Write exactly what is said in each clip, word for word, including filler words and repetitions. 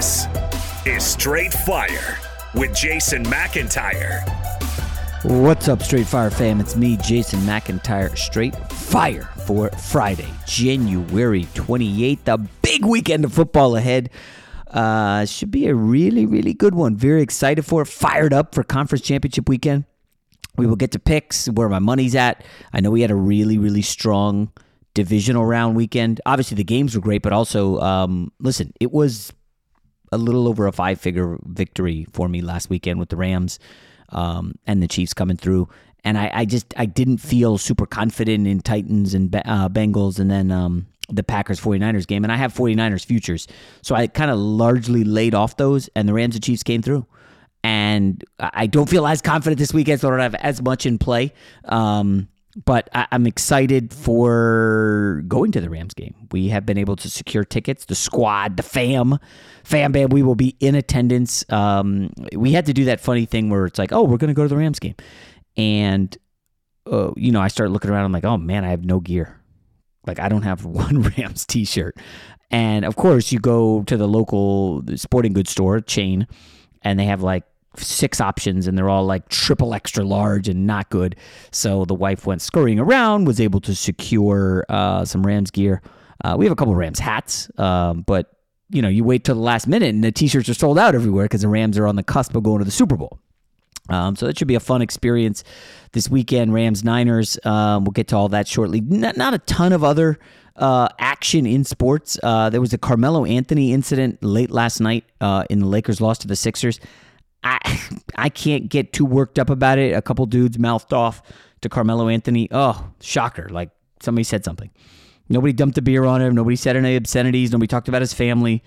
This is Straight Fire with Jason McIntyre. What's up, Straight Fire fam? It's me, Jason McIntyre, Straight Fire for Friday, January twenty-eighth. A big weekend of football ahead. Uh, should be a really, really good one. Very excited for it. Fired up for Conference Championship weekend. We will get to picks, where my money's at. I know we had a really, really strong divisional round weekend. Obviously, the games were great, but also, um, listen, it was a little over a five-figure victory for me last weekend with the Rams um, and the Chiefs coming through. And I, I just I didn't feel super confident in Titans and uh, Bengals, and then um, the Packers 49ers game. And I have 49ers futures, so I kind of largely laid off those, and the Rams and Chiefs came through. And I don't feel as confident this weekend, so I don't have as much in play. Um, but I, I'm excited for going to the Rams game. We have been able to secure tickets. The squad, the fam, fam bam, we will be in attendance. Um, we had to do that funny thing where it's like, oh, we're going to go to the Rams game. And, uh, you know, I start looking around. I'm like, oh, man, I have no gear. Like, I don't have one Rams t-shirt. And, of course, you go to the local sporting goods store chain, and they have, like, six options, and they're all like triple extra large and not good. So the wife went scurrying around, was able to secure uh, some Rams gear. Uh, we have a couple of Rams hats, um, but you know, you wait till the last minute and the t-shirts are sold out everywhere because the Rams are on the cusp of going to the Super Bowl. Um, so that should be a fun experience this weekend. Rams Niners. Um, we'll get to all that shortly. Not, not a ton of other uh, action in sports. Uh, there was a Carmelo Anthony incident late last night uh, in the Lakers' loss to the Sixers. I I can't get too worked up about it. A couple dudes mouthed off to Carmelo Anthony. Oh, shocker. Like, somebody said something. Nobody dumped a beer on him. Nobody said any obscenities. Nobody talked about his family.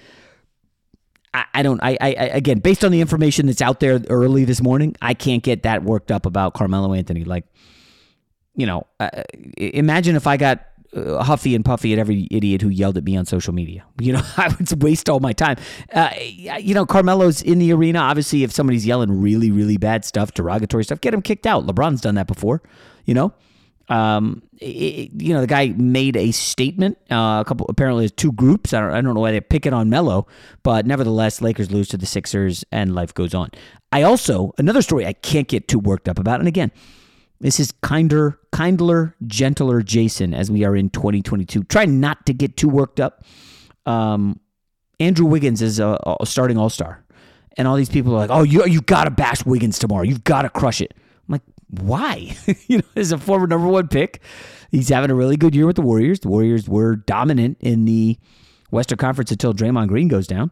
I, I don't, I, I, again, based on the information that's out there early this morning, I can't get that worked up about Carmelo Anthony. Like, you know, uh, imagine if I got Uh, huffy and puffy at every idiot who yelled at me on social media. You know, I would waste all my time. Uh, you know, Carmelo's in the arena. Obviously, if somebody's yelling really, really bad stuff, derogatory stuff, get him kicked out. LeBron's done that before, you know. Um, it, you know, the guy made a statement. Uh, a couple, apparently there's two groups. I don't, I don't know why they're picking on Melo, but nevertheless, Lakers lose to the Sixers and life goes on. I also, another story I can't get too worked up about, and again, this is kinder, kindler, gentler Jason as we are in twenty twenty-two. Try not to get too worked up. Um, Andrew Wiggins is a, a starting all-star. And all these people are like, oh, you you got to bash Wiggins tomorrow. You've got to crush it. I'm like, why? You know, as a former number one pick, he's having a really good year with the Warriors. The Warriors were dominant in the Western Conference until Draymond Green goes down.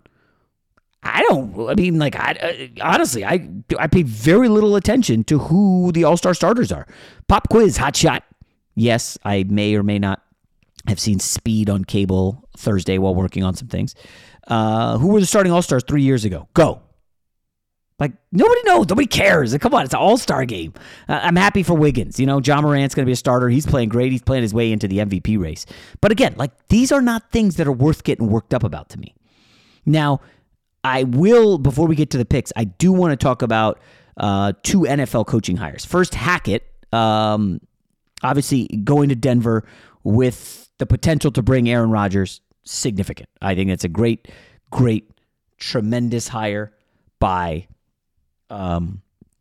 I don't, I mean, like, I, uh, honestly, I I pay very little attention to who the all-star starters are. Pop quiz, hot shot. Yes, I may or may not have seen Speed on cable Thursday while working on some things. Uh, who were the starting all-stars three years ago? Go. Like, nobody knows. Nobody cares. Like, come on, it's an all-star game. Uh, I'm happy for Wiggins. You know, Ja Morant's going to be a starter. He's playing great. He's playing his way into the M V P race. But again, like, these are not things that are worth getting worked up about to me. Now, I will, before we get to the picks, I do want to talk about uh, two N F L coaching hires. First, Hackett, um, obviously going to Denver with the potential to bring Aaron Rodgers, significant. I think it's a great, great, tremendous hire by um,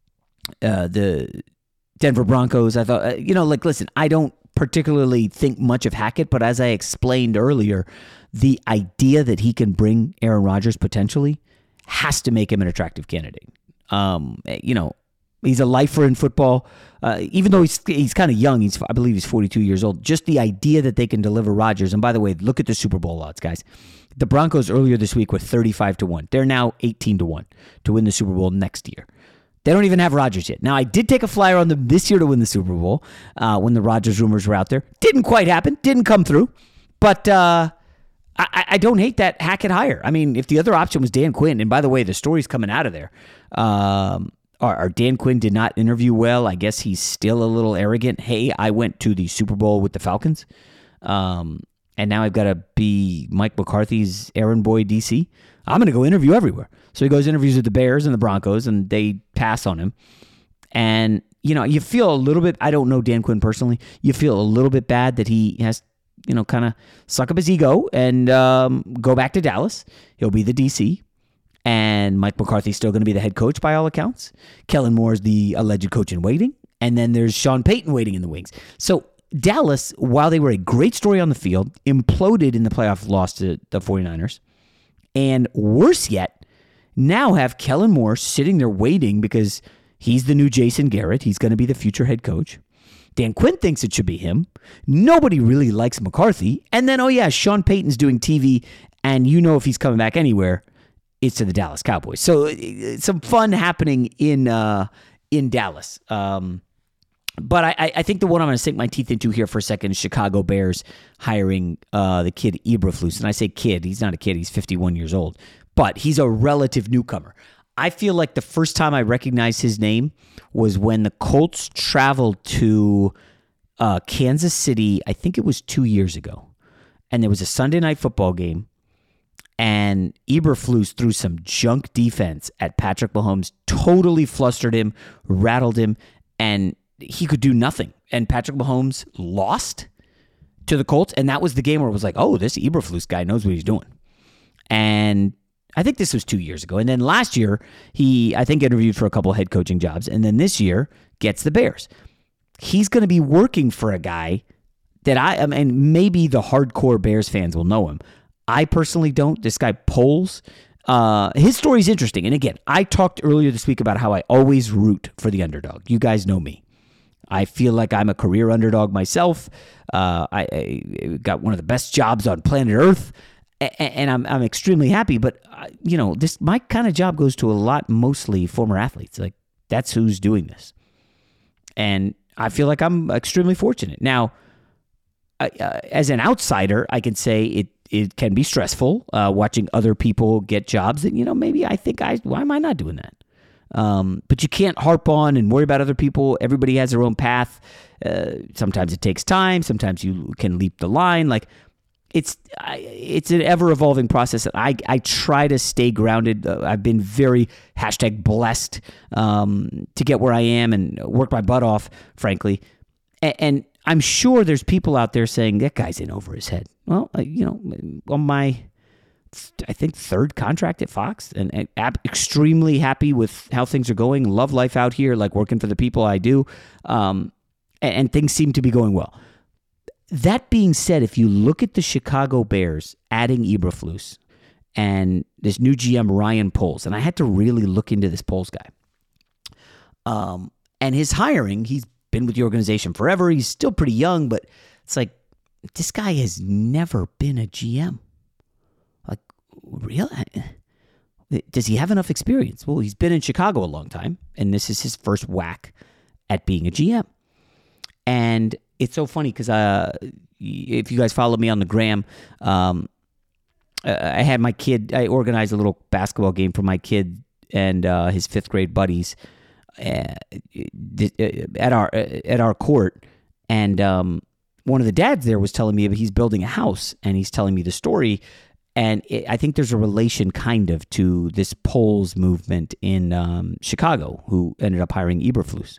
uh, the Denver Broncos. I thought, uh, you know, like, listen, I don't particularly think much of Hackett, but as I explained earlier, the idea that he can bring Aaron Rodgers potentially has to make him an attractive candidate. Um, you know, he's a lifer in football. Uh, even though he's he's kind of young, he's I believe he's forty-two years old. Just the idea that they can deliver Rodgers. And by the way, look at the Super Bowl odds, guys. The Broncos earlier this week were thirty-five to one. They're now eighteen to one to win the Super Bowl next year. They don't even have Rodgers yet. Now, I did take a flyer on them this year to win the Super Bowl uh, when the Rodgers rumors were out there. Didn't quite happen. Didn't come through. But uh, I, I don't hate that Hackett hire. I mean, if the other option was Dan Quinn, and by the way, the story's coming out of there, um, or, or Dan Quinn did not interview well. I guess he's still a little arrogant. Hey, I went to the Super Bowl with the Falcons, um, and now I've got to be Mike McCarthy's errand boy D C. I'm going to go interview everywhere. So he goes interviews with the Bears and the Broncos, and they pass on him. And, you know, you feel a little bit, I don't know Dan Quinn personally, you feel a little bit bad that he has, you know, kind of suck up his ego and um, go back to Dallas. He'll be the D C. And Mike McCarthy's still going to be the head coach by all accounts. Kellen Moore is the alleged coach in waiting. And then there's Sean Payton waiting in the wings. So Dallas, while they were a great story on the field, imploded in the playoff loss to the 49ers. And worse yet, now have Kellen Moore sitting there waiting because he's the new Jason Garrett. He's going to be the future head coach. Dan Quinn thinks it should be him. Nobody really likes McCarthy. And then, oh yeah, Sean Payton's doing T V, and you know if he's coming back anywhere, it's to the Dallas Cowboys. So some fun happening in uh, in Dallas. Um, but I, I think the one I'm going to sink my teeth into here for a second is Chicago Bears hiring uh, the kid Eberflus. And I say kid, he's not a kid, he's fifty-one years old. But he's a relative newcomer. I feel like the first time I recognized his name was when the Colts traveled to uh, Kansas City, I think it was two years ago. And there was a Sunday night football game, and Eberflus threw some junk defense at Patrick Mahomes, totally flustered him, rattled him, and he could do nothing. And Patrick Mahomes lost to the Colts, and that was the game where it was like, oh, this Eberflus guy knows what he's doing. And I think this was two years ago. And then last year, he, I think, interviewed for a couple head coaching jobs. And then this year, gets the Bears. He's going to be working for a guy that I, I mean, maybe the hardcore Bears fans will know him. I personally don't. This guy Poles. Uh, his story is interesting. And again, I talked earlier this week about how I always root for the underdog. You guys know me. I feel like I'm a career underdog myself. Uh, I, I got one of the best jobs on planet Earth. And I'm I'm extremely happy, but uh, you know, this my kind of job goes to a lot, mostly former athletes. Like that's who's doing this, and I feel like I'm extremely fortunate. Now, uh, uh, as an outsider, I can say it it can be stressful uh, watching other people get jobs that you know maybe I think I why am I not doing that? Um, but you can't harp on and worry about other people. Everybody has their own path. Uh, sometimes it takes time. Sometimes you can leap the line. Like. It's it's an ever-evolving process. I, I try to stay grounded. Uh, I've been very hashtag blessed um, to get where I am and work my butt off, frankly. And, and I'm sure there's people out there saying, that guy's in over his head. Well, uh, you know, on my, I think, third contract at Fox, and, and ab- extremely happy with how things are going. Love life out here, like working for the people I do. Um, and, and things seem to be going well. That being said, if you look at the Chicago Bears adding Eberflus and this new G M, Ryan Poles, and I had to really look into this Poles guy. Um, and his hiring, he's been with the organization forever. He's still pretty young, but it's like, this guy has never been a G M. Like, really? Does he have enough experience? Well, he's been in Chicago a long time, and this is his first whack at being a G M. And it's so funny because uh, if you guys follow me on the gram, um, I had my kid, I organized a little basketball game for my kid and uh, his fifth grade buddies uh, at our at our court. And um, one of the dads there was telling me he's building a house, and he's telling me the story. And it, I think there's a relation kind of to this Poles movement in um, Chicago, who ended up hiring Eberflus.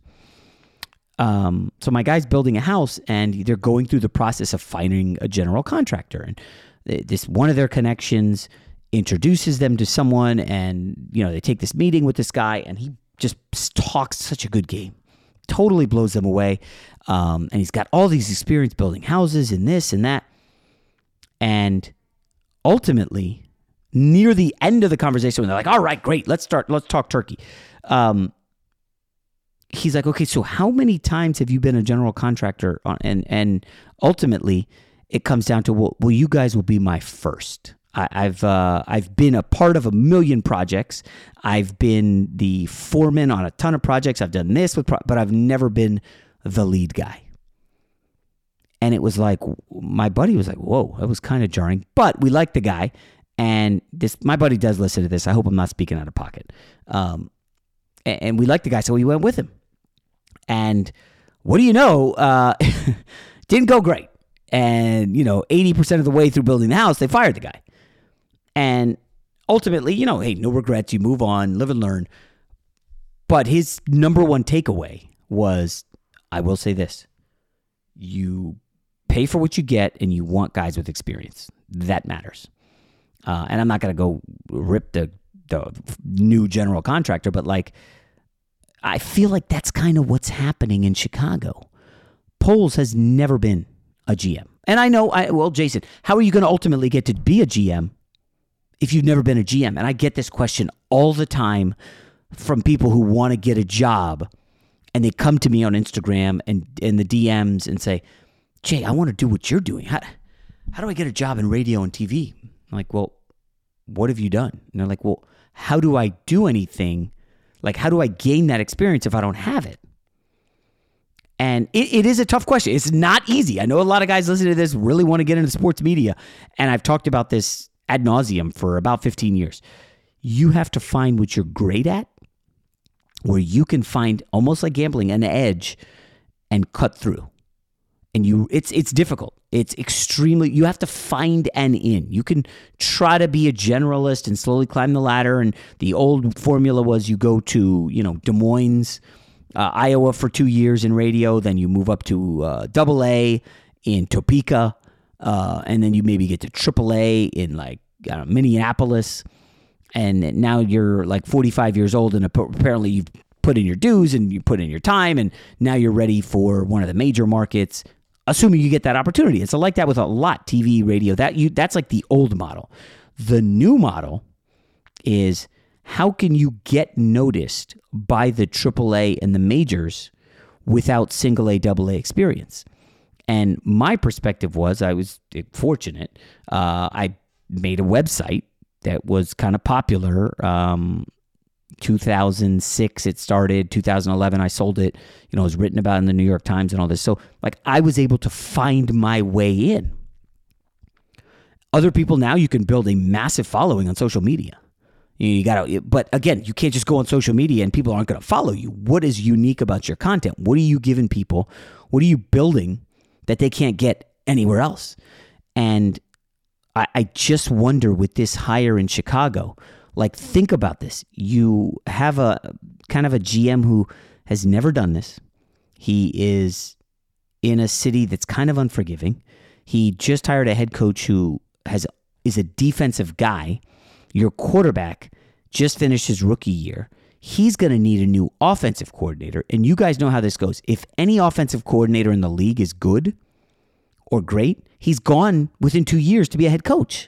Um, so my guy's building a house, and they're going through the process of finding a general contractor. And this one of their connections introduces them to someone, and you know they take this meeting with this guy, and he just talks such a good game, totally blows them away. Um, and he's got all these experience building houses and this and that. And ultimately, near the end of the conversation, when they're like, "All right, great, let's start. Let's talk turkey." Um, He's like, okay, so how many times have you been a general contractor? On, and and ultimately, it comes down to, well, well you guys will be my first. I, I've uh, I've been a part of a million projects. I've been the foreman on a ton of projects. I've done this with, pro- but I've never been the lead guy. And it was like, my buddy was like, whoa, that was kind of jarring. But we like the guy, and this my buddy does listen to this. I hope I'm not speaking out of pocket. Um, and, and we like the guy, so we went with him. And what do you know? Uh, didn't go great. And, you know, eighty percent of the way through building the house, they fired the guy. And ultimately, you know, hey, no regrets. You move on, live and learn. But his number one takeaway was, I will say this. You pay for what you get, and you want guys with experience. That matters. Uh, and I'm not going to go rip the the new general contractor, but like, I feel like that's kind of what's happening in Chicago. Poles has never been a G M. And I know, I well, Jason, how are you going to ultimately get to be a G M if you've never been a G M? And I get this question all the time from people who want to get a job, and they come to me on Instagram and in the D Ms and say, Jay, I want to do what you're doing. How, how do I get a job in radio and T V? I'm like, well, what have you done? And they're like, well, how do I do anything? Like, how do I gain that experience if I don't have it? And it, it is a tough question. It's not easy. I know a lot of guys listening to this really want to get into sports media, and I've talked about this ad nauseum for about fifteen years. You have to find what you're great at, where you can find, almost like gambling, an edge and cut through. And you, it's it's difficult. It's extremely, you have to find an in. You can try to be a generalist and slowly climb the ladder. And the old formula was you go to, you know, Des Moines, uh, Iowa for two years in radio. Then you move up to uh, double A in Topeka. Uh, and then you maybe get to triple A in like I don't know, Minneapolis. And now you're like forty-five years old, and apparently you've put in your dues and you put in your time, and now you're ready for one of the major markets, assuming you get that opportunity. It's like that with a lot, T V, radio. That you that's like the old model. The new model is, how can you get noticed by the triple A and the majors without single A, double A experience? And my perspective was, I was fortunate. Uh, I made a website that was kind of popular. Um, two thousand six it started. two thousand eleven I sold it. You know, it was written about in the New York Times and all this. So, like, I was able to find my way in. Other people now, you can build a massive following on social media. You, you gotta, but again, you can't just go on social media and people aren't going to follow you. What is unique about your content? What are you giving people? What are you building that they can't get anywhere else? And I, I just wonder with this hire in Chicago, like, think about this. You have a kind of a G M who has never done this. He is in a city that's kind of unforgiving. He just hired a head coach who has is a defensive guy. Your quarterback just finished his rookie year. He's going to need a new offensive coordinator. And you guys know how this goes. If any offensive coordinator in the league is good or great, he's gone within two years to be a head coach.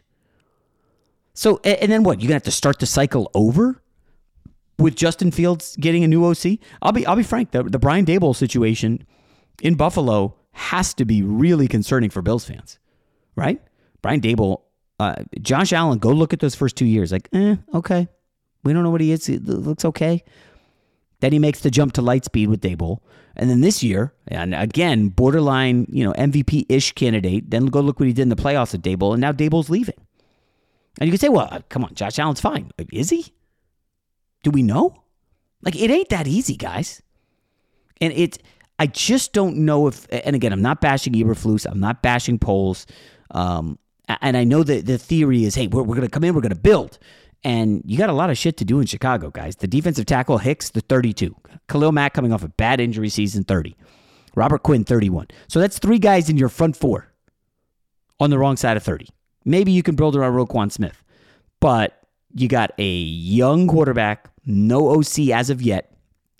So, and then what? You're going to have to start the cycle over with Justin Fields getting a new O C? I'll be I'll be frank. The, the Brian Daboll situation in Buffalo has to be really concerning for Bills fans, right? Brian Daboll, uh, Josh Allen, go look at those first two years. Like, eh, okay. We don't know what he is. It looks okay. Then he makes the jump to Lightspeed with Daboll. And then this year, and again, borderline, you know, M V P-ish candidate. Then go look what he did in the playoffs at Daboll, and now Daboll's leaving. And you can say, well, come on, Josh Allen's fine. Is he? Do we know? Like, it ain't that easy, guys. And it's, I just don't know if, and again, I'm not bashing Eberflus. I'm not bashing Poles. Um, and I know that the theory is, hey, we're, we're going to come in, we're going to build. And you got a lot of shit to do in Chicago, guys. The defensive tackle, Hicks, the thirty-two. Khalil Mack coming off a bad injury season, thirty. Robert Quinn, thirty-one. So that's three guys in your front four on the wrong side of thirty. Maybe you can build around Roquan Smith. But you got a young quarterback, no O C as of yet.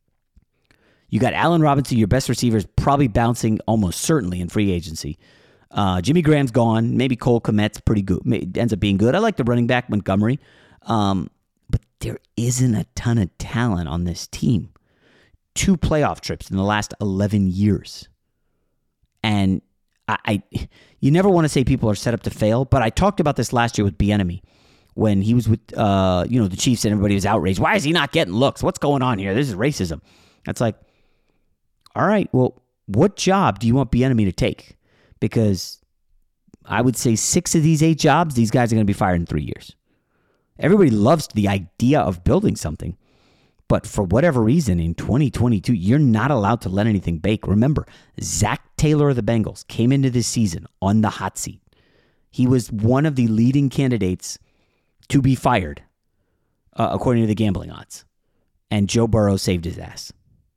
You got Allen Robinson, your best receiver, is probably bouncing almost certainly in free agency. Uh, Jimmy Graham's gone. Maybe Cole Kmet's pretty good. Ends up being good. I like the running back, Montgomery. Um, but there isn't a ton of talent on this team. Two playoff trips in the last eleven years. And I, I you never want to say people are set up to fail, but I talked about this last year with Bieniemy when he was with uh, you know, the Chiefs and everybody was outraged. Why is he not getting looks? What's going on here? This is racism. That's like, all right, well, what job do you want Bieniemy to take? Because I would say six of these eight jobs, these guys are going to be fired in three years. Everybody loves the idea of building something, but for whatever reason, in twenty twenty-two, you're not allowed to let anything bake. Remember, Zach Taylor of the Bengals came into this season on the hot seat. He was one of the leading candidates to be fired, uh, according to the gambling odds. And Joe Burrow saved his ass.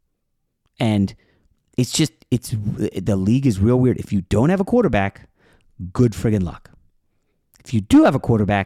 And it's just, it's the league is real weird. If you don't have a quarterback, good friggin' luck. If you do have a quarterback,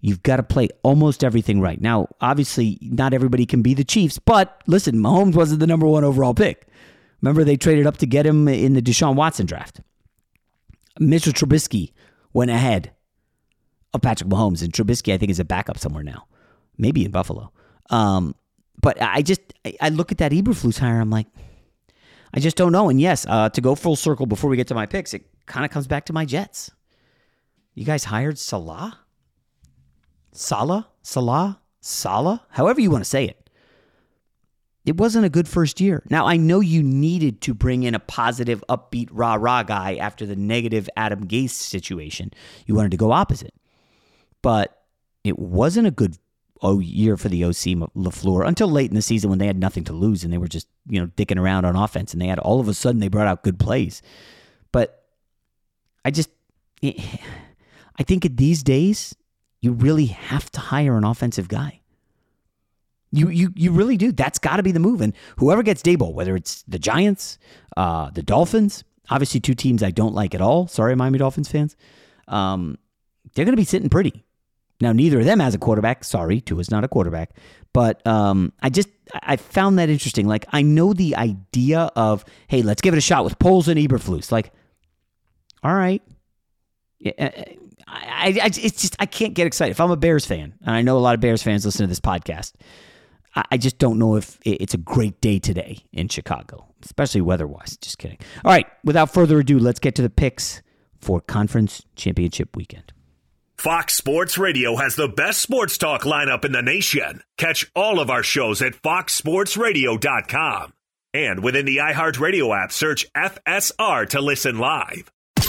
You've got to play almost everything right. Now, obviously, not everybody can be the Chiefs, but listen, Mahomes wasn't the number one overall pick. Remember, they traded up to get him in the Deshaun Watson draft. Mister Trubisky went ahead of Patrick Mahomes, and Trubisky, I think, is a backup somewhere now, maybe in Buffalo. Um, but I just, I look at that Eberflus hire, I'm like, I just don't know. And yes, uh, to go full circle before we get to my picks, it kind of comes back to my Jets. You guys hired Salah? Salah? Salah? Salah? However you want to say it. It wasn't a good first year. Now, I know you needed to bring in a positive, upbeat, rah-rah guy after the negative Adam Gase situation. You wanted to go opposite. But it wasn't a good oh, year for the O C LaFleur until late in the season when they had nothing to lose and they were just, you know, dicking around on offense. And they had all of a sudden they brought out good plays. But I just, I think in these days, you really have to hire an offensive guy. You you you really do. That's got to be the move. And whoever gets Daboll, whether it's the Giants, uh, the Dolphins, obviously two teams I don't like at all. Sorry, Miami Dolphins fans. Um, they're going to be sitting pretty. Now, neither of them has a quarterback. Sorry, Tua's not a quarterback. But um, I just, I found that interesting. Like, I know the idea of, hey, let's give it a shot with Poles and Eberflus. Like, all right. I, I, I, it's just, I can't get excited. If I'm a Bears fan, and I know a lot of Bears fans listen to this podcast, I, I just don't know if it's a great day today in Chicago, especially weather-wise. Just kidding. All right, without further ado, let's get to the picks for Conference Championship Weekend. Fox Sports Radio has the best sports talk lineup in the nation. Catch all of our shows at fox sports radio dot com. And within the iHeartRadio app, search F S R to listen live.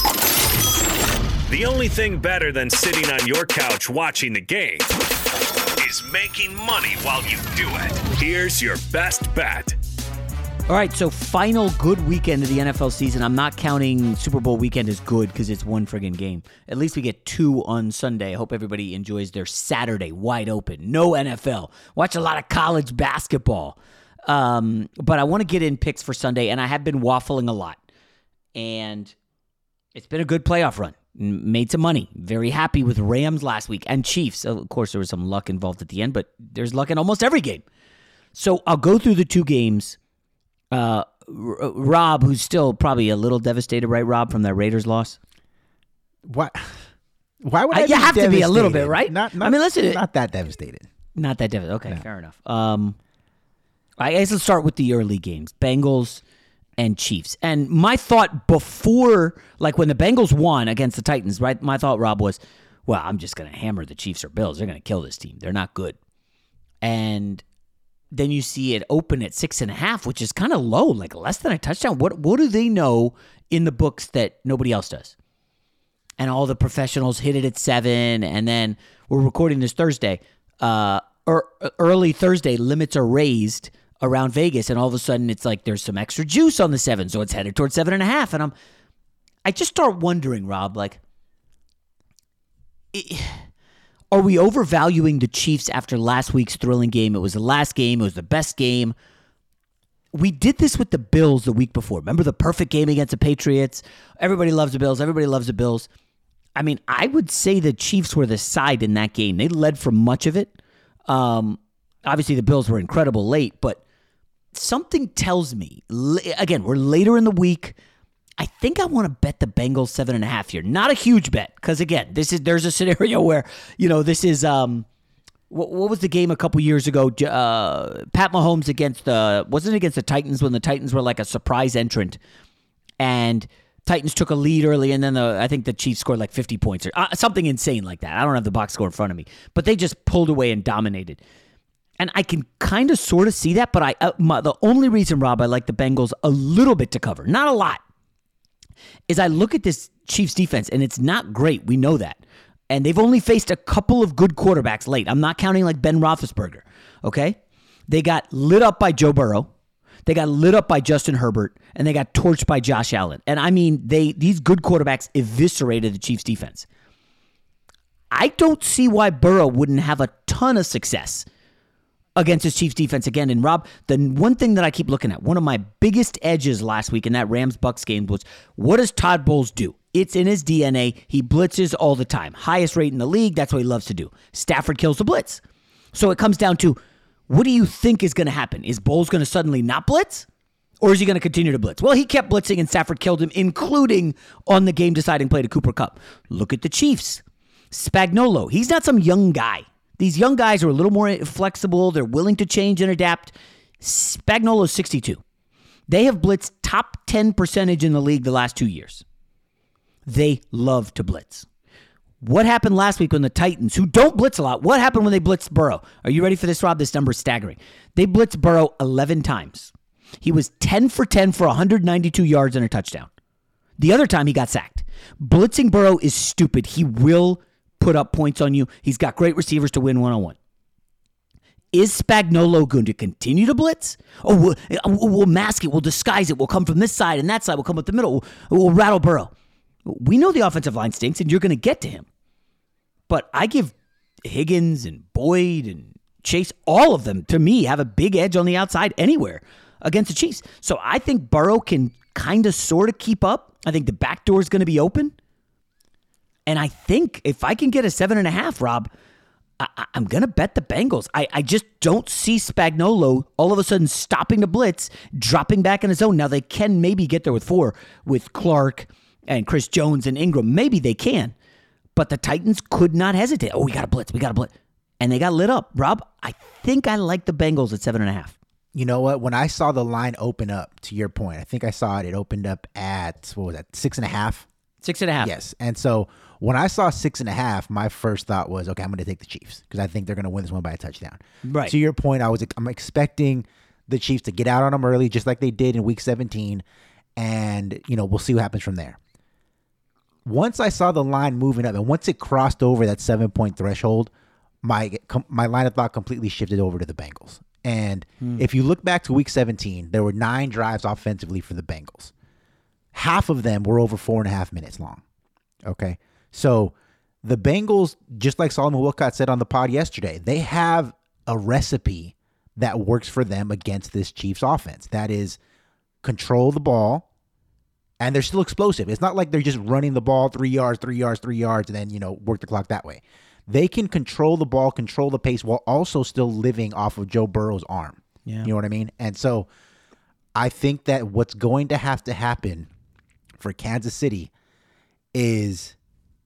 The only thing better than sitting on your couch watching the game is making money while you do it. Here's your best bet. All right, so final good weekend of the N F L season. I'm not counting Super Bowl weekend as good because it's one friggin' game. At least we get two on Sunday. I hope everybody enjoys their Saturday wide open. No N F L. Watch a lot of college basketball. Um, but I want to get in picks for Sunday, and I have been waffling a lot. And it's been a good playoff run. Made some money. Very happy with Rams last week and Chiefs. Of course, there was some luck involved at the end, but there's luck in almost every game. So I'll go through the two games. Uh, R- Rob, who's still probably a little devastated, right, Rob, from that Raiders loss? What? Why would I? I you have devastated? to be a little bit, right? Not, not, I mean, listen, not that devastated. Not that devastated. Okay, no. Fair enough. Um, I guess let's start with the early games: Bengals and Chiefs. And my thought before, like when the Bengals won against the Titans, right? My thought, Rob, was, well, I'm just going to hammer the Chiefs or Bills. They're going to kill this team. They're not good. And then you see it open at six and a half, which is kind of low, like less than a touchdown. What what do they know in the books that nobody else does? And all the professionals hit it at seven, and then we're recording this Thursday. Uh, or early Thursday, limits are raised around Vegas, and all of a sudden it's like there's some extra juice on the seven, so it's headed towards seven and a half. And I'm, I just start wondering, Rob, like, it, are we overvaluing the Chiefs after last week's thrilling game? It was the last game. It was the best game. We did this with the Bills the week before. Remember the perfect game against the Patriots? Everybody loves the Bills. Everybody loves the Bills. I mean, I would say the Chiefs were the side in that game. They led for much of it. Um, obviously, the Bills were incredible late, but something tells me, again, we're later in the week. I think I want to bet the Bengals seven and a half here. Not a huge bet, because again, this is there's a scenario where, you know, this is um, what, what was the game a couple years ago? Uh, Pat Mahomes against the wasn't it against the Titans when the Titans were like a surprise entrant, and Titans took a lead early, and then the, I think the Chiefs scored like fifty points or uh, something insane like that. I don't have the box score in front of me, but they just pulled away and dominated. And I can kind of sort of see that, but I uh, my, the only reason, Rob, I like the Bengals a little bit to cover, not a lot, is I look at this Chiefs defense, and it's not great. We know that. And they've only faced a couple of good quarterbacks late. I'm not counting like Ben Roethlisberger, okay? They got lit up by Joe Burrow. They got lit up by Justin Herbert, and they got torched by Josh Allen. And I mean, they these good quarterbacks eviscerated the Chiefs defense. I don't see why Burrow wouldn't have a ton of success against his Chiefs defense again. And Rob, the one thing that I keep looking at, one of my biggest edges last week in that Rams-Bucks game was, what does Todd Bowles do? It's in his D N A. He blitzes all the time. Highest rate in the league. That's what he loves to do. Stafford kills the blitz. So it comes down to, what do you think is going to happen? Is Bowles going to suddenly not blitz? Or is he going to continue to blitz? Well, he kept blitzing and Stafford killed him, including on the game-deciding play to Cooper Kupp. Look at the Chiefs. Spagnuolo, he's not some young guy. These young guys are a little more flexible. They're willing to change and adapt. Spagnuolo's sixty-two. They have blitzed top ten percentage in the league the last two years. They love to blitz. What happened last week when the Titans, who don't blitz a lot, what happened when they blitzed Burrow? Are you ready for this, Rob? This number is staggering. They blitzed Burrow eleven times. He was ten for ten for one hundred ninety-two yards and a touchdown. The other time he got sacked. Blitzing Burrow is stupid. He will put up points on you. He's got great receivers to win one-on-one. Is Spagnuolo going to continue to blitz? Oh, we'll, we'll mask it. We'll disguise it. We'll come from this side and that side. We'll come up the middle. We'll, we'll rattle Burrow. We know the offensive line stinks, and you're going to get to him. But I give Higgins and Boyd and Chase, all of them, to me, have a big edge on the outside anywhere against the Chiefs. So I think Burrow can kind of sort of keep up. I think the back door is going to be open. And I think if I can get a seven and a half, Rob, I, I'm going to bet the Bengals. I, I just don't see Spagnuolo all of a sudden stopping the blitz, dropping back in his zone. Now, they can maybe get there with four, with Clark and Chris Jones and Ingram. Maybe they can. But the Titans could not hesitate. Oh, we got to blitz. We got to blitz. And they got lit up. Rob, I think I like the Bengals at seven and a half. You know what? When I saw the line open up, to your point, I think I saw it. It opened up at, what was that, six and a half? Six and a half. Yes. And so when I saw six and a half, my first thought was, okay, I'm going to take the Chiefs because I think they're going to win this one by a touchdown. Right. To your point, I was I'm expecting the Chiefs to get out on them early, just like they did in Week seventeen, and you know we'll see what happens from there. Once I saw the line moving up, and once it crossed over that seven point threshold, my my line of thought completely shifted over to the Bengals. And hmm. if you look back to Week seventeen, there were nine drives offensively for the Bengals. Half of them were over four and a half minutes long. Okay. So the Bengals, just like Solomon Wilcott said on the pod yesterday, they have a recipe that works for them against this Chiefs offense. That is control the ball, and they're still explosive. It's not like they're just running the ball three yards, three yards, three yards, and then, you know, work the clock that way. They can control the ball, control the pace, while also still living off of Joe Burrow's arm. Yeah. You know what I mean? And so I think that what's going to have to happen for Kansas City is,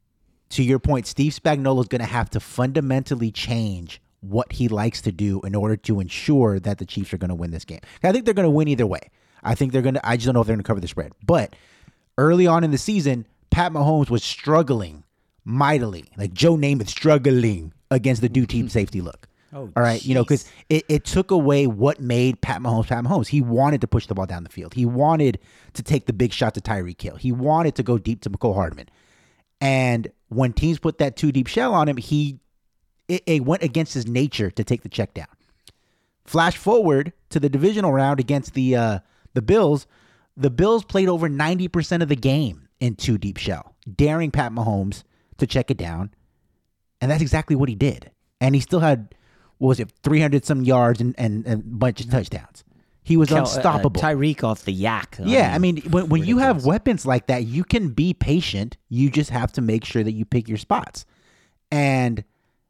to your point, Steve Spagnuolo is going to have to fundamentally change what he likes to do in order to ensure that the Chiefs are going to win this game. I think they're going to win either way. I think they're going to, I just don't know if they're going to cover the spread. But early on in the season, Pat Mahomes was struggling mightily, like Joe Namath struggling against the do-team safety look. Oh, all right, geez. You know, because it, it took away what made Pat Mahomes Pat Mahomes. He wanted to push the ball down the field. He wanted to take the big shot to Tyreek Hill. He wanted to go deep to McCole Hardman. And when teams put that two deep shell on him, he it, it went against his nature to take the check down. Flash forward to the divisional round against the uh, the Bills. The Bills played over ninety percent of the game in two deep shell, daring Pat Mahomes to check it down. And that's exactly what he did. And he still had, what was it, three hundred some yards and, and, and a bunch of touchdowns. He was Kel, unstoppable. Uh, Tyreek off the yak. Yeah, I mean, I mean when, when you have weapons like that, you can be patient. You just have to make sure that you pick your spots. And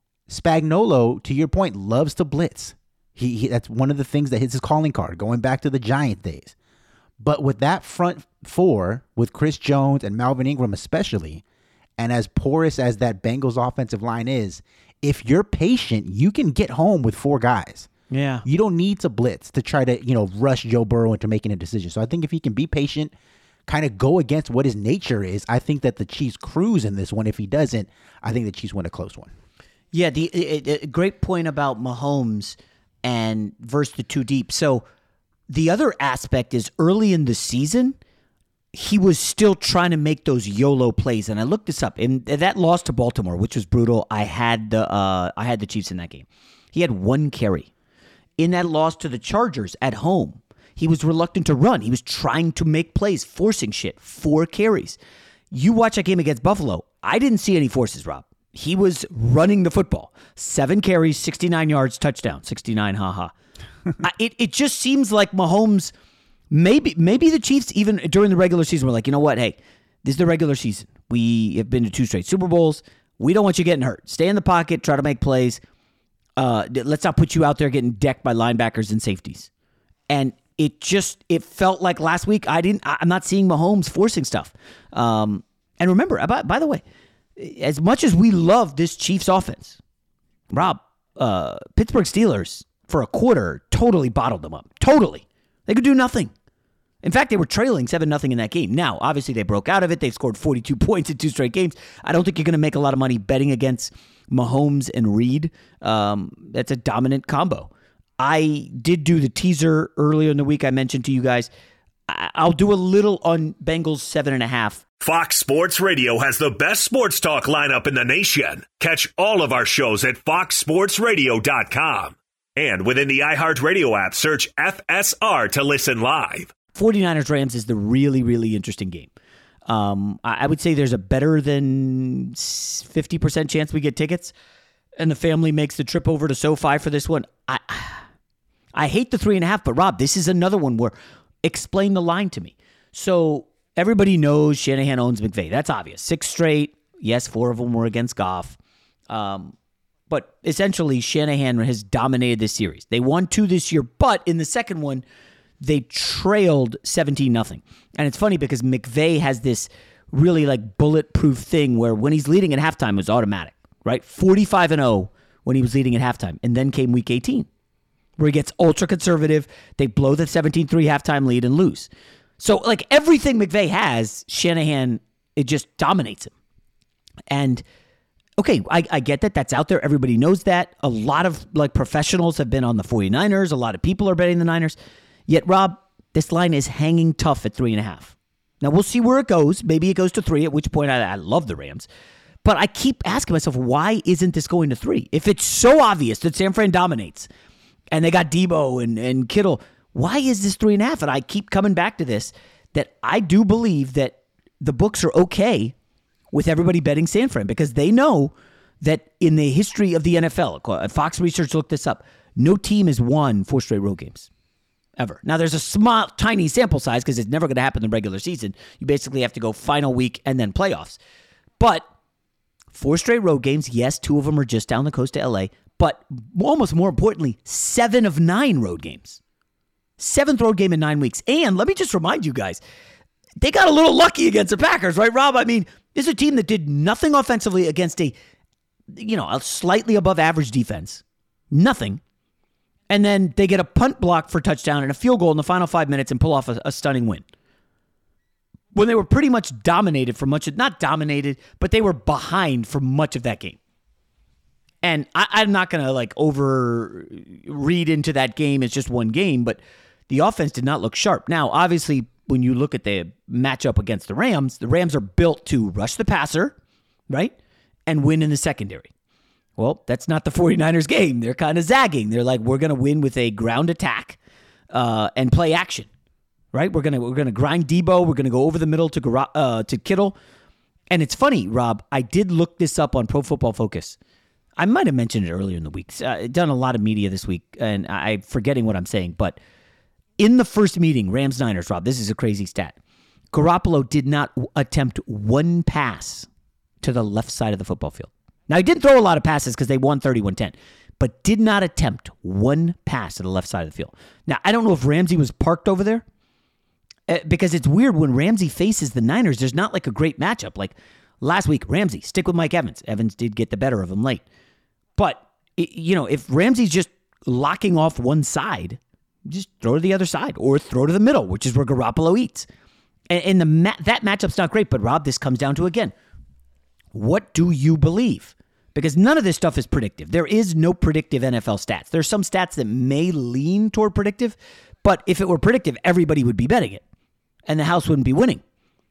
Spagnuolo, to your point, loves to blitz. He, he that's one of the things that hits his calling card, going back to the Giant days. But with that front four, with Chris Jones and Melvin Ingram especially, and as porous as that Bengals offensive line is, if you're patient, you can get home with four guys. Yeah. You don't need to blitz to try to, you know, rush Joe Burrow into making a decision. So I think if he can be patient, kind of go against what his nature is, I think that the Chiefs cruise in this one. If he doesn't, I think the Chiefs win a close one. Yeah, the it, it, great point about Mahomes and versus the two deep. So the other aspect is early in the season, he was still trying to make those YOLO plays, and I looked this up. In that loss to Baltimore, which was brutal, I had the uh, I had the Chiefs in that game. He had one carry. In that loss to the Chargers at home, he was reluctant to run. He was trying to make plays, forcing shit. Four carries. You watch that game against Buffalo. I didn't see any forces, Rob. He was running the football. Seven carries, sixty-nine yards, touchdown. sixty-nine, haha. it it just seems like Mahomes. Maybe maybe the Chiefs, even during the regular season, were like, you know what? Hey, This is the regular season. We have been to two straight Super Bowls. We don't want you getting hurt. Stay in the pocket, try to make plays. Uh, let's not put you out there getting decked by linebackers and safeties. And it just, it felt like last week, I didn't, I'm not seeing Mahomes forcing stuff. Um, and remember, by, by the way, as much as we love this Chiefs offense, Rob, uh, Pittsburgh Steelers for a quarter totally bottled them up. Totally. They could do nothing. In fact, they were trailing seven nothing in that game. Now, obviously, they broke out of it. They've scored forty-two points in two straight games. I don't think you're going to make a lot of money betting against Mahomes and Reed. Um, that's a dominant combo. I did do the teaser earlier in the week I mentioned to you guys. I- I'll do a little on Bengals seven and a half. Fox Sports Radio has the best sports talk lineup in the nation. Catch all of our shows at fox sports radio dot com. And within the iHeartRadio app, search F S R to listen live. 49ers Rams is the really, really interesting game. Um, I would say there's a better than fifty percent chance we get tickets and the family makes the trip over to SoFi for this one. I I hate the three and a half, but Rob, this is another one where explain the line to me. So everybody knows Shanahan owns McVay. That's obvious. Six straight. Yes, four of them were against Goff. Um, but essentially, Shanahan has dominated this series. They won two this year, but in the second one, they trailed seventeen nothing. And it's funny because McVay has this really like bulletproof thing where when he's leading at halftime, it was automatic, right? forty-five and oh when he was leading at halftime. And then came week eighteen, where he gets ultra conservative. They blow the seventeen three halftime lead and lose. So like everything McVay has, Shanahan, it just dominates him. And okay, I, I get that. That's out there. Everybody knows that. A lot of like professionals have been on the 49ers. A lot of people are betting the Niners. Yet, Rob, this line is hanging tough at three and a half. Now, we'll see where it goes. Maybe it goes to three, at which point I, I love the Rams. But I keep asking myself, why isn't this going to three? If it's so obvious that San Fran dominates and they got Debo and, and Kittle, why is this three and a half? And I keep coming back to this, that I do believe that the books are okay with everybody betting San Fran because they know that in the history of the N F L, Fox Research looked this up, no team has won four straight road games. Ever. Now, there's a small, tiny sample size because it's never going to happen in the regular season. You basically have to go final week and then playoffs. But four straight road games, yes, two of them are just down the coast to L A, but almost more importantly, seven of nine road games. Seventh road game in nine weeks. And let me just remind you guys, they got a little lucky against the Packers, right, Rob? I mean, this is a team that did nothing offensively against a, you know, a slightly above average defense. Nothing. And then they get a punt block for touchdown and a field goal in the final five minutes and pull off a, a stunning win. When they were pretty much dominated for much of, not dominated, but they were behind for much of that game. And I, I'm not going to like over read into that game. It's just one game, but the offense did not look sharp. Now, obviously, when you look at the matchup against the Rams, the Rams are built to rush the passer, right? And win in the secondary. Well, that's not the 49ers game. They're kind of zagging. They're like, we're going to win with a ground attack uh, and play action, right? We're going to we're going to grind Debo. We're going to go over the middle to uh, to Kittle. And it's funny, Rob, I did look this up on Pro Football Focus. I might have mentioned it earlier in the week. I've done a lot of media this week, and I'm forgetting what I'm saying. But in the first meeting, Rams-Niners, Rob, this is a crazy stat. Garoppolo did not attempt one pass to the left side of the football field. Now, he did throw a lot of passes because they won thirty-one ten, but did not attempt one pass to the left side of the field. Now, I don't know if Ramsey was parked over there uh, because it's weird when Ramsey faces the Niners. There's not like a great matchup. Like last week, Ramsey, stick with Mike Evans. Evans did get the better of him late. But, you know, if Ramsey's just locking off one side, just throw to the other side or throw to the middle, which is where Garoppolo eats. And, and the ma- that matchup's not great, but Rob, this comes down to, again, what do you believe? Because none of this stuff is predictive. There is no predictive N F L stats. There's some stats that may lean toward predictive, but if it were predictive, everybody would be betting it, and the house wouldn't be winning.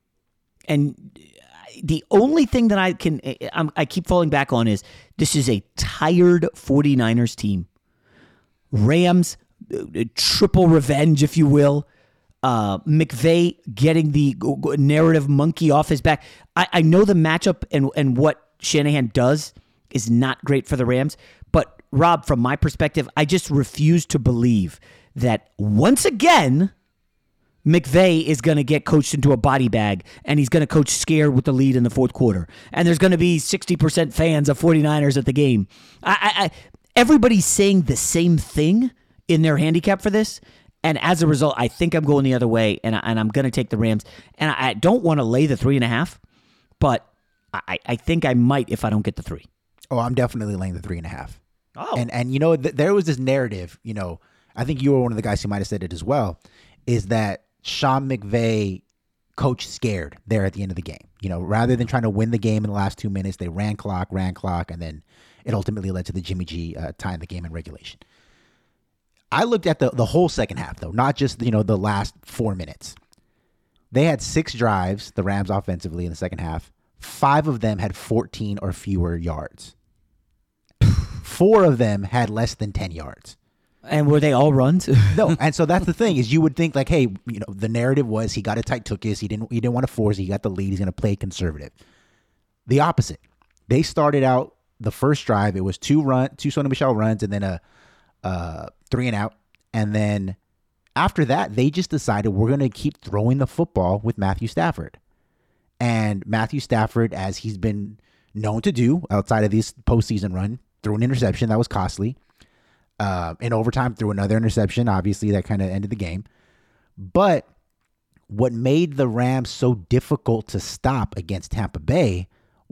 And the only thing that I can, I keep falling back on is this is a tired 49ers team. Rams, triple revenge, if you will. Uh, McVay getting the narrative monkey off his back. I, I know the matchup and, and what Shanahan does is not great for the Rams. But, Rob, from my perspective, I just refuse to believe that once again, McVay is going to get coached into a body bag, and he's going to coach scared with the lead in the fourth quarter. And there's going to be sixty percent fans of 49ers at the game. I, I, I, everybody's saying the same thing in their handicap for this. And as a result, I think I'm going the other way, and, I, and I'm going to take the Rams. And I, I don't want to lay the three and a half, but I, I think I might if I don't get the three. Oh, I'm definitely laying the three and a half. Oh. And, and you know, th- there was this narrative, you know, I think you were one of the guys who might have said it as well, is that Sean McVay coached scared there at the end of the game. You know, rather than trying to win the game in the last two minutes, they ran clock, ran clock, and then it ultimately led to the Jimmy G uh, tying the game in regulation. I looked at the, the whole second half, though, not just, you know, the last four minutes. They had six drives, the Rams offensively in the second half. Five of them had fourteen or fewer yards. Four of them had less than ten yards. And were they all runs? No, and so that's the thing is you would think like, hey, you know, the narrative was he got a tight tookus, he didn't he didn't want to force it, he got the lead, he's going to play conservative. The opposite. They started out the first drive, it was two run, two Sony Michel runs, and then a uh, three and out, and then after that, they just decided we're going to keep throwing the football with Matthew Stafford. And Matthew Stafford, as he's been known to do outside of this postseason run, threw an interception that was costly. Uh, in overtime, threw another interception. Obviously, that kind of ended the game. But what made the Rams so difficult to stop against Tampa Bay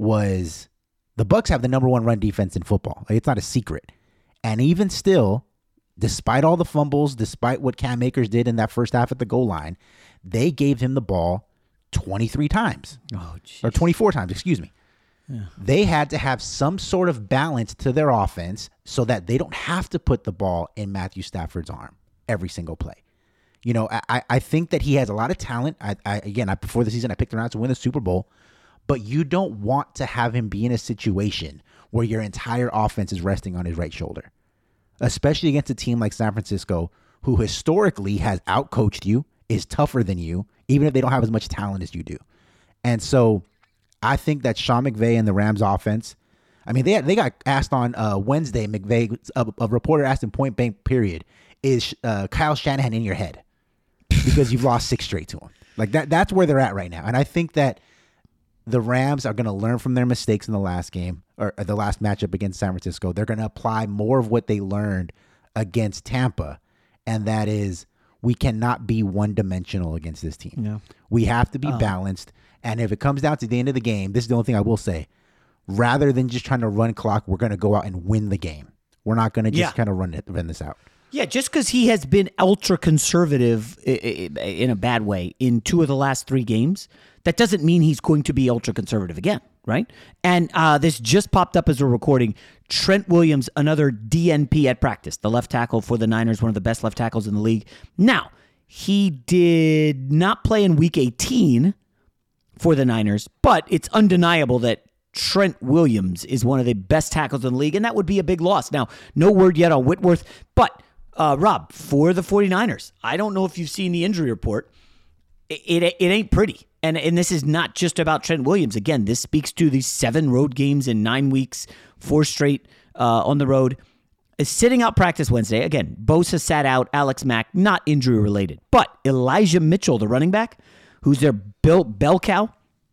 was the Bucs have the number one run defense in football. Like, it's not a secret. And even still, despite all the fumbles, despite what Cam Akers did in that first half at the goal line, they gave him the ball twenty-three times. Oh, geez. Or twenty-four times, excuse me. Yeah. They had to have some sort of balance to their offense so that they don't have to put the ball in Matthew Stafford's arm every single play. You know, I, I think that he has a lot of talent. I, I again, I, before the season, I picked him out to win the Super Bowl, but you don't want to have him be in a situation where your entire offense is resting on his right shoulder, especially against a team like San Francisco, who historically has outcoached you, is tougher than you, even if they don't have as much talent as you do. And so I think that Sean McVay and the Rams offense, I mean, they they got asked on uh, Wednesday, McVay, a, a reporter asked in point blank period, is uh, Kyle Shanahan in your head? Because you've lost six straight to him. Like that. That's where they're at right now. And I think that the Rams are going to learn from their mistakes in the last game or the last matchup against San Francisco. They're going to apply more of what they learned against Tampa. And that is, we cannot be one-dimensional against this team. Yeah. We have to be um, balanced. And if it comes down to the end of the game, this is the only thing I will say. Rather than just trying to run clock, we're going to go out and win the game. We're not going to just yeah. kind of run it, run this out. Yeah, just because he has been ultra-conservative in a bad way in two of the last three games, that doesn't mean he's going to be ultra-conservative again, right? And uh, this just popped up as we're recording. Trent Williams, another D N P at practice, the left tackle for the Niners, one of the best left tackles in the league. Now, he did not play in Week eighteen for the Niners, but it's undeniable that Trent Williams is one of the best tackles in the league, and that would be a big loss. Now, no word yet on Whitworth, but uh, Rob, for the 49ers, I don't know if you've seen the injury report. It, it, it ain't pretty, and, and this is not just about Trent Williams. Again, this speaks to these seven road games in nine weeks, four straight uh, on the road. Is sitting out practice Wednesday. Again, Bosa sat out, Alex Mack, not injury-related. But Elijah Mitchell, the running back, who's their Bill bell cow,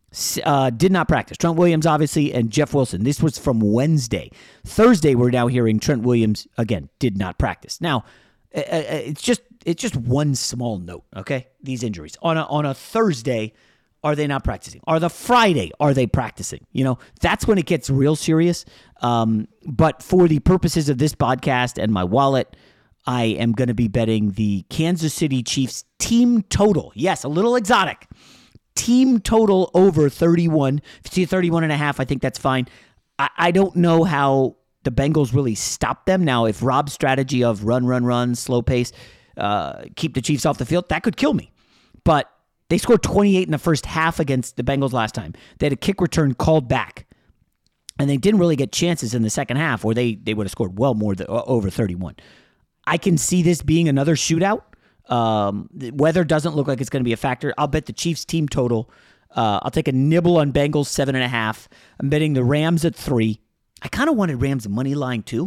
Uh, did not practice. Trent Williams, obviously, and Jeff Wilson. This was from Wednesday. Thursday, we're now hearing Trent Williams, again, did not practice. Now, uh, it's just it's just one small note, okay? These injuries. On a, on a Thursday, are they not practicing? Are the Friday, are they practicing? You know, that's when it gets real serious. Um, but for the purposes of this podcast and my wallet, I am going to be betting the Kansas City Chiefs team total. Yes, a little exotic. Team total over thirty-one. If you see thirty-one and a half, I think that's fine. I, I don't know how the Bengals really stop them. Now, if Rob's strategy of run, run, run, slow pace, uh, keep the Chiefs off the field, that could kill me. But they scored twenty-eight in the first half against the Bengals last time. They had a kick return called back. And they didn't really get chances in the second half, or they, they would have scored well more than, over thirty-one. I can see this being another shootout. Um, weather doesn't look like it's going to be a factor. I'll bet the Chiefs team total. Uh, I'll take a nibble on Bengals seven and a half. I'm betting the Rams at three. I kind of wanted Rams money line too.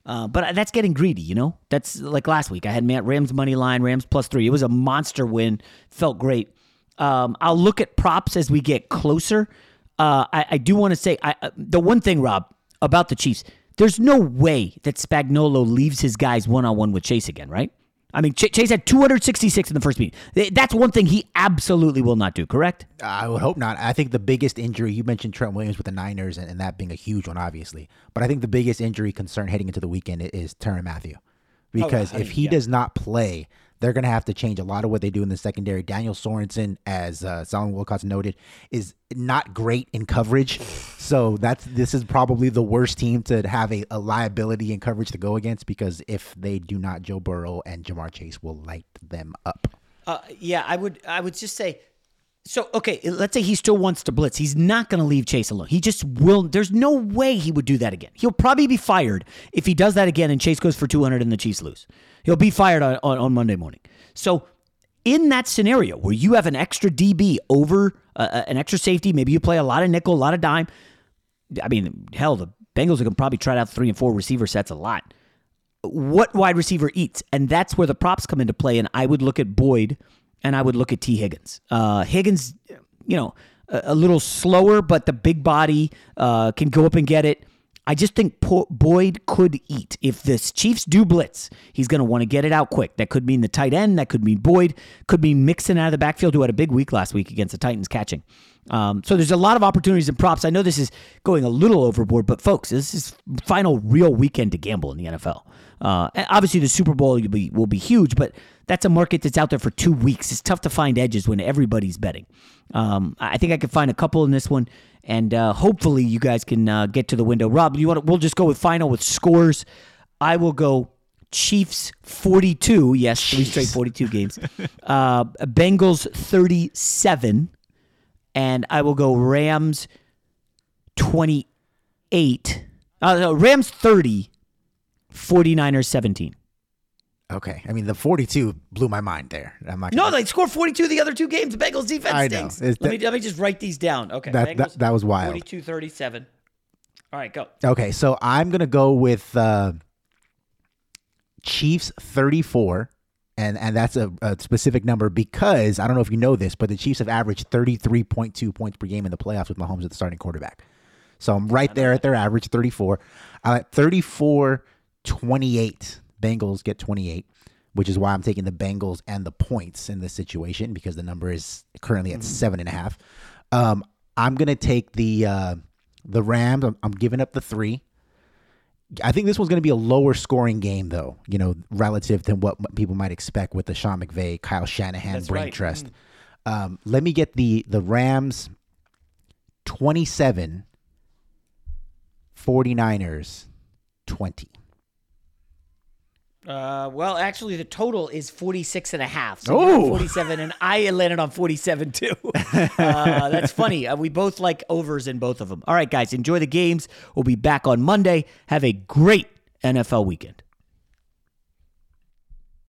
Uh, but that's getting greedy, you know? That's like last week. I had Matt Rams money line, Rams plus three. It was a monster win. Felt great. Um, I'll look at props as we get closer. Uh, I, I do want to say I, uh, the one thing, Rob, about the Chiefs, there's no way that Spagnuolo leaves his guys one-on-one with Chase again, right? I mean, Ch- Chase had two hundred sixty-six in the first meeting. That's one thing he absolutely will not do, correct? I would hope not. I think the biggest injury, you mentioned Trent Williams with the Niners and, and that being a huge one, obviously. But I think the biggest injury concern heading into the weekend is Tyrann Mathieu. Because oh, if he yeah. does not play, they're going to have to change a lot of what they do in the secondary. Daniel Sorensen, as uh, Solomon Wilcots noted, is not great in coverage. So that's this is probably the worst team to have a, a liability in coverage to go against, because if they do not, Joe Burrow and Jamar Chase will light them up. Uh, yeah, I would I would just say, so, okay, let's say he still wants to blitz. He's not going to leave Chase alone. He just will. There's no way he would do that again. He'll probably be fired if he does that again and Chase goes for two hundred and the Chiefs lose. He'll be fired on, on, on Monday morning. So in that scenario where you have an extra D B over uh, an extra safety, maybe you play a lot of nickel, a lot of dime. I mean, hell, the Bengals are going to probably try out three and four receiver sets a lot. What wide receiver eats? And that's where the props come into play, and I would look at Boyd and I would look at T. Higgins. Uh, Higgins, you know, a, a little slower, but the big body uh, can go up and get it. I just think po- Boyd could eat. If the Chiefs do blitz, he's going to want to get it out quick. That could mean the tight end. That could mean Boyd. Could mean Mixon out of the backfield, who had a big week last week against the Titans catching. Um, so there's a lot of opportunities and props. I know this is going a little overboard, but folks, this is final real weekend to gamble in the N F L. Uh, obviously, the Super Bowl will be, will be huge, but that's a market that's out there for two weeks. It's tough to find edges when everybody's betting. Um, I think I could find a couple in this one, and uh, hopefully you guys can uh, get to the window. Rob, you want? We'll just go with final with scores. I will go Chiefs forty-two. Yes, three straight forty-two games. Uh, Bengals thirty-seven. And I will go Rams twenty-eight. Uh, no, Rams thirty, 49ers seventeen. Okay. I mean, the forty-two blew my mind there. I'm not no, gonna... they scored forty-two the other two games. The Bengals defense I stinks. know. Let, that, me, let me just write these down. Okay. That, that, that was wild. forty-two thirty-seven. All right, go. Okay, so I'm going to go with uh, Chiefs thirty-four. And and that's a, a specific number because, I don't know if you know this, but the Chiefs have averaged thirty-three point two points per game in the playoffs with Mahomes at the starting quarterback. So I'm right there at their average, thirty-four. I'm at thirty-four twenty-eight. Bengals get twenty-eight, which is why I'm taking the Bengals and the points in this situation because the number is currently at mm-hmm. seven and a half. Um, I'm going to take the uh, the Rams. I'm, I'm giving up the three. I think this was going to be a lower scoring game, though, you know, relative to what people might expect with the Sean McVay, Kyle Shanahan That's brain right. trust. Mm. Um, let me get the, the Rams twenty-seven, 49ers twenty. Uh, well, actually, the total is forty-six and a half. So oh. forty-seven, and I landed on forty-seven, too. uh, that's funny. Uh, we both like overs in both of them. All right, guys, enjoy the games. We'll be back on Monday. Have a great N F L weekend.